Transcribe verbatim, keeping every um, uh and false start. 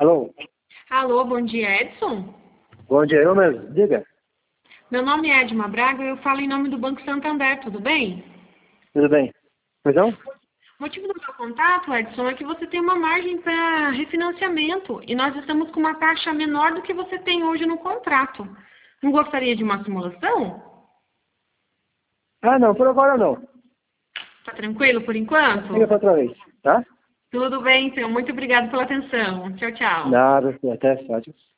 Alô? Alô, bom dia, Edson? Bom dia, eu mesmo. Diga. Meu nome é Edma Braga e eu falo em nome do Banco Santander, tudo bem? Tudo bem? Pois não? O motivo do meu contato, Edson, é que você tem uma margem para refinanciamento e nós estamos com uma taxa menor do que você tem hoje no contrato. Não gostaria de uma simulação? Ah, não, por agora não. Tá tranquilo por enquanto? Liga pra outra vez, tá? Tudo bem, então. Muito obrigada pela atenção. Tchau, tchau. Nada, até, tchau.